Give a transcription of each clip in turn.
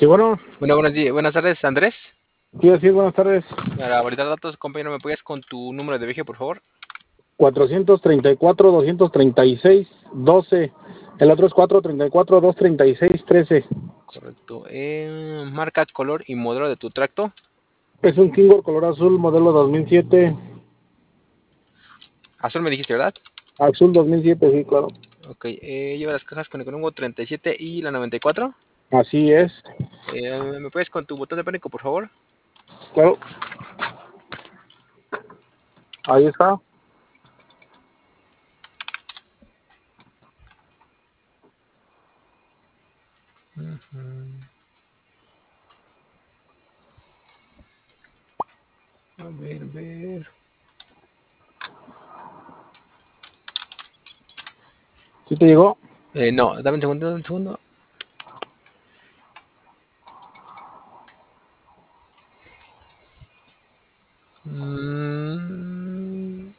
Sí, bueno, Bueno, buenas tardes, Andrés. te iba a decir buenas tardes. Para validar datos, compañero, ¿me puedes con tu número de viaje, por favor? 434, 236, 12. El otro es 434, 236, 13. Correcto. Marca, color y modelo de tu tracto. Es un Kingor color azul, modelo 2007. Azul me dijiste, ¿verdad? Azul 2007, sí, claro. Ok. Lleva las cajas con el Econongo 37 y la 94. Así es. ¿Me puedes con tu botón de pánico, por favor? Claro, ahí está. A ver, a ver. ¿Sí te llegó? No, dame un segundo, dame un segundo. Mm,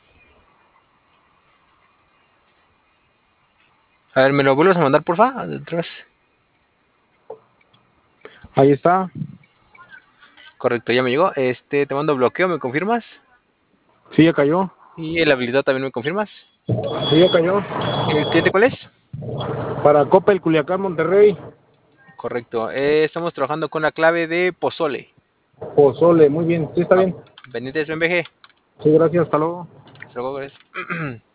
A ver, ¿me lo vuelves a mandar, porfa? Atrás. Ahí está. Correcto, ya me llegó. Te mando bloqueo, ¿me confirmas? Sí, ya cayó. Y el habilitado también me confirmas. Sí, ya cayó. ¿El cliente cuál es? Para Coppel, Culiacán, Monterrey. Correcto. Estamos trabajando con la clave de pozole. Pozole, muy bien. Sí, está Va. bien. Pendientes BMG. Sí, gracias. Hasta luego. Hasta luego,